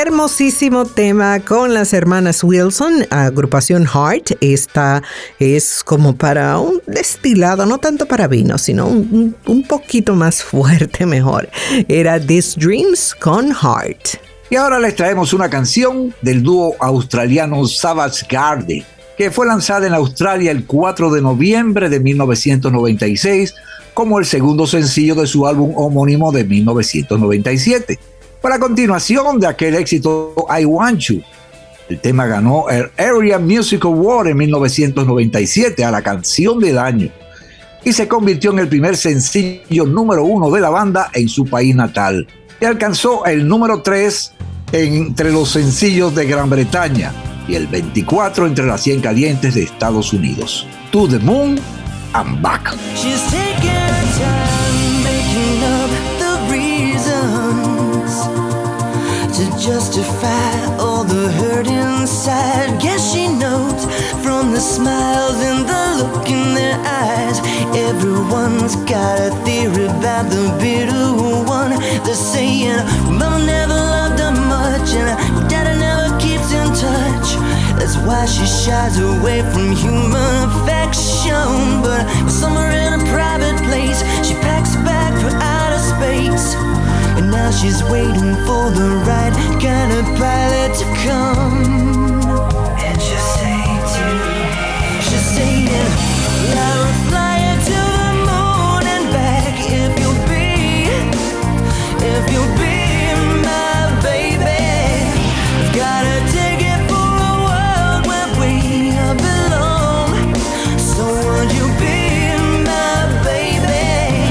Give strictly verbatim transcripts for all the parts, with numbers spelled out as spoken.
hermosísimo tema con las hermanas Wilson, agrupación Heart. Esta es como para un destilado, no tanto para vino, sino un, un poquito más fuerte mejor. Era These Dreams con Heart. Y ahora les traemos una canción del dúo australiano Savage Garden, que fue lanzada en Australia el cuatro de noviembre de mil novecientos noventa y seis como el segundo sencillo de su álbum homónimo de mil novecientos noventa y siete. Fue la continuación de aquel éxito I Want You. El tema ganó el Area Music Award en mil novecientos noventa y siete a la canción del año y se convirtió en el primer sencillo número uno de la banda en su país natal y alcanzó el número tres entre los sencillos de Gran Bretaña y el veinticuatro entre las cien calientes de Estados Unidos. To the Moon and Back. She's taking her time making up the reasons to justify all the hurt inside. Guess she knows from the smiles and the look in their eyes. Everyone's got a theory about the bitter one. They're saying Mama never loved her much and Daddy never keeps in touch. That's why she shies away from human affection. But somewhere in a private place, she packs a bag for outer space. And now she's waiting for the right kind of pilot to come. And she'll say to me, she'll say, I will fly you to the moon and back if you'll be, if you'll be my baby. Got a ticket for a world where we belong. So would you be my baby?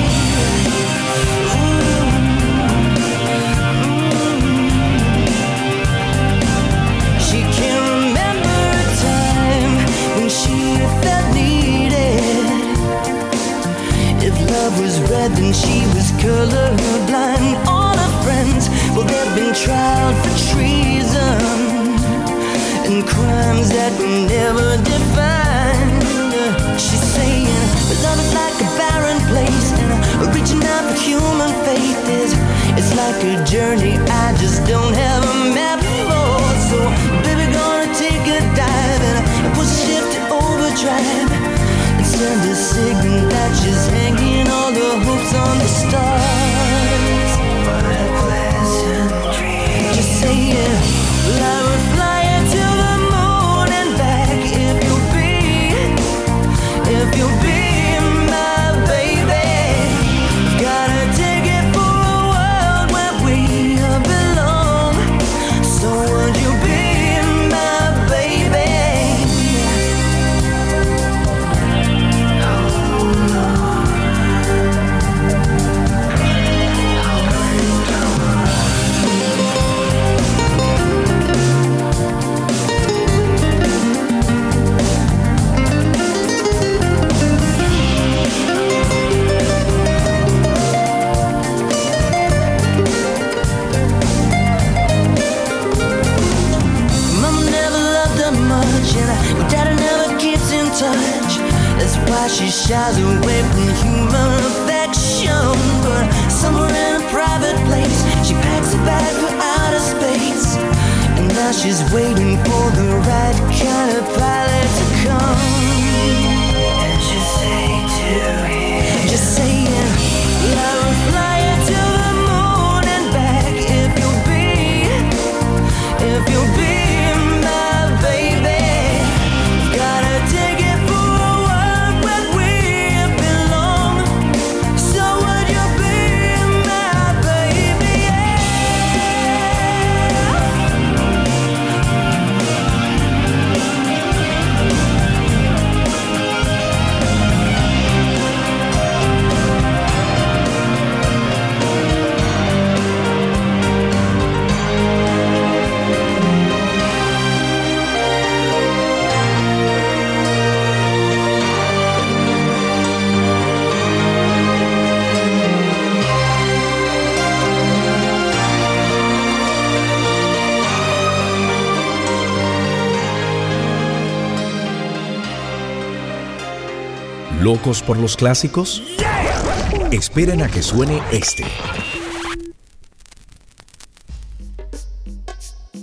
Ooh. Ooh. She can't remember a time when she felt needed. If love was red, then she was colorblind. All her friends, well, they've been tried for treason and crimes that were never defined. She's saying, but love is like a barren place, and reaching out for human faith is, it's like a journey I just don't have a map for. So, baby, gonna take a dive and push shift to overdrive and send a signal that she's hanging all the hopes on the stars. What a pleasant dream. Just saying, well, I would fly you to the moon and back if you'll be, if you'll be my baby. Got a ticket for a world where we belong. So would you be my baby? Touch. That's why she shies away from human affection. But somewhere in a private place, she packs a bag for outer space. And now she's waiting for the right kind of pilot to come. And she'll say to him, just saying, I will fly you to the moon and back if you'll be, if you'll be my baby. Got a ticket for a world where we belong. So would you be my baby? ¿Locos por los clásicos? Esperen a que suene este.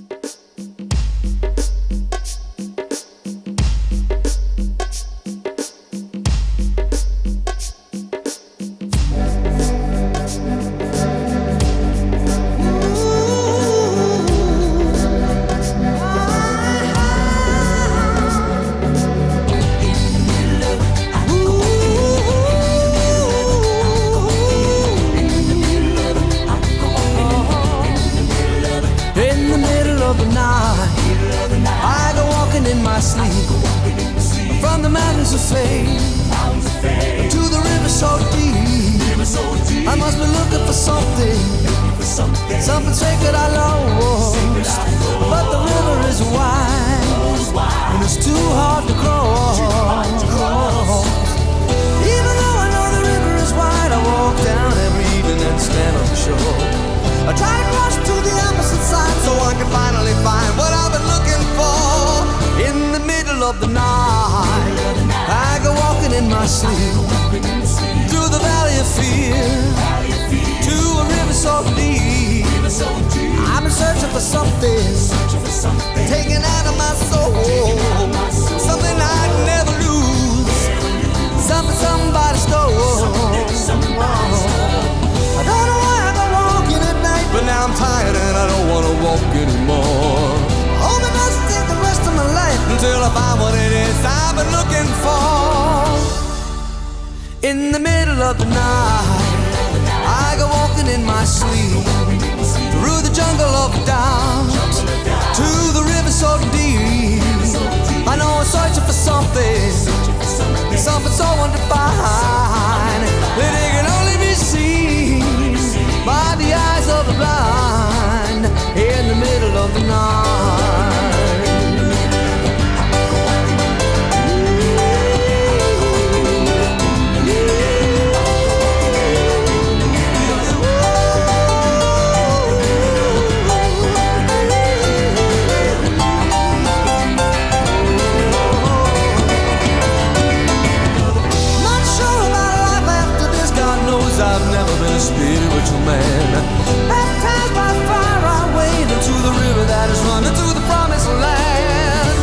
fame, to the river so deep. I must be looking for something, something sacred I lost. But the river is wide, and it's too hard to cross. Even though I know the river is wide, I walk down every evening and stand on the shore. I try to cross to the opposite side so I can finally find what I've been looking for. In the middle of the night, I go walking in my sleep, through the valley of fear, to a river so deep. I've been searching for something, taken out of my soul, something I'd never lose, something somebody stole. I don't know why I go walking at night, but now I'm tired and I don't want to walk anymore. Hope it doesn't take the rest of my life until I find what it is I've been looking for. In the middle of the night, I go walking in my sleep, through the jungle of doubt, to the river so deep. I know I'm searching for something, something so undefined, that it can only be seen by the eyes of the blind. In the middle of the night, I've never been a spiritual man. Baptized by fire, I wade into the river that is running to the promised land.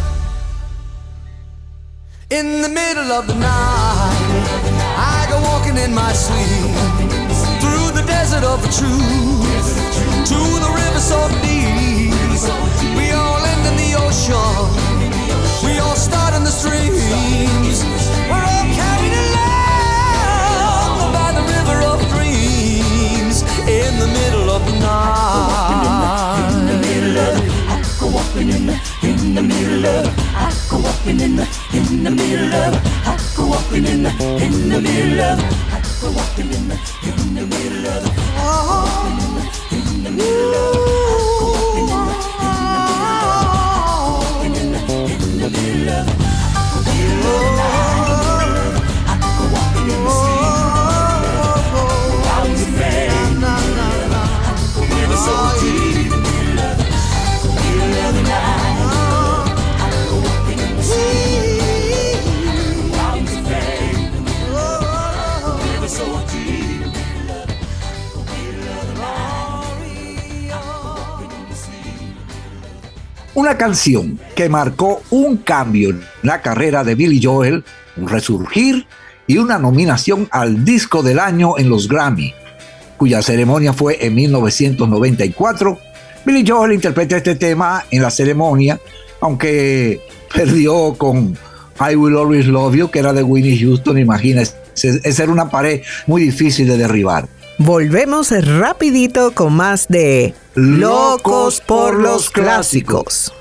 In the middle of the night, I go walking in my sleep, through the desert of the truth, to the river so deep. We all end in the ocean, we all start in the streams. We're all carried along by the river of dreams. In the middle of the night, in the middle of it, I go walking in the, in the middle of it, I go walking in the, in the middle of it, I go walking in the, in the middle of it, I go walking in the, in the middle of it, oh, in the middle of it, walking in the, in the middle of it, I go walking in the sea. So deep, in the middle of the, middle of the night, I go walking in the sea, out in fame, river so deep, in the middle of the, middle of the night, I go walking in the sea. Una canción que marcó un cambio en la carrera de Billy Joel, un resurgir y una nominación al disco del año en los Grammy, cuya ceremonia fue en mil novecientos noventa y cuatro. Billy Joel interpreta este tema en la ceremonia, aunque perdió con I Will Always Love You, que era de Whitney Houston. Imagínense, esa era una pared muy difícil de derribar. Volvemos rapidito con más de Locos por los Clásicos.